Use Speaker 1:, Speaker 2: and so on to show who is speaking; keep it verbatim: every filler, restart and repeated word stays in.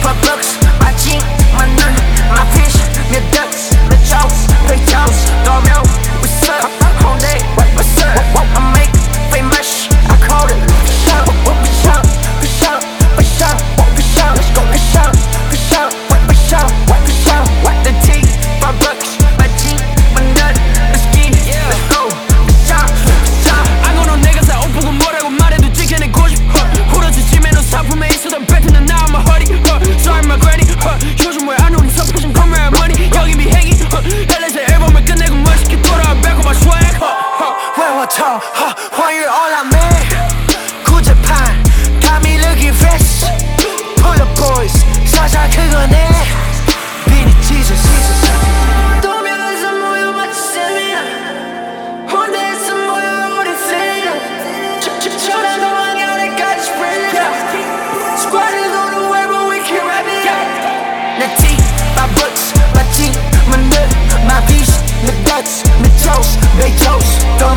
Speaker 1: Paar Bucks, my Jean, my nun, my fish, mir Ducks, mit Jaws, mit Jaws, Dormio, what's up, home day, what's up, I make famous, I call it, push up, push up, push up, push up, push up, let's go, push up, push up, push up, push up, the T, Paar Bucks, my Jean, my nun, let's ski, let's go, push up, push up.
Speaker 2: I know no niggas that 오쁘고 뭐라고 말해도 지켜내고 싶어 후려치지면 너 사품에 있었던 뱉는 나 I'm a hurry Sorry my granny 요즘 왜 안 우리 서프신 카메라 money 여기 비행기 엘에이에서 앨범을 끝내고 멋있게 돌아와 back on my swag
Speaker 1: 외워쳐 화요일 올라매 구제판 감이 looking fresh Pull up boys 살살 그거네 비니 Jesus 도명에서 모여 마치 세미나 혼내에서 모여 우리 세미나 천안 동안결에까지 spread it out Squaddy 도는 wherever we can rap it out 내 T, my books, my G, my nut, my beast, my guts, my toast, my toast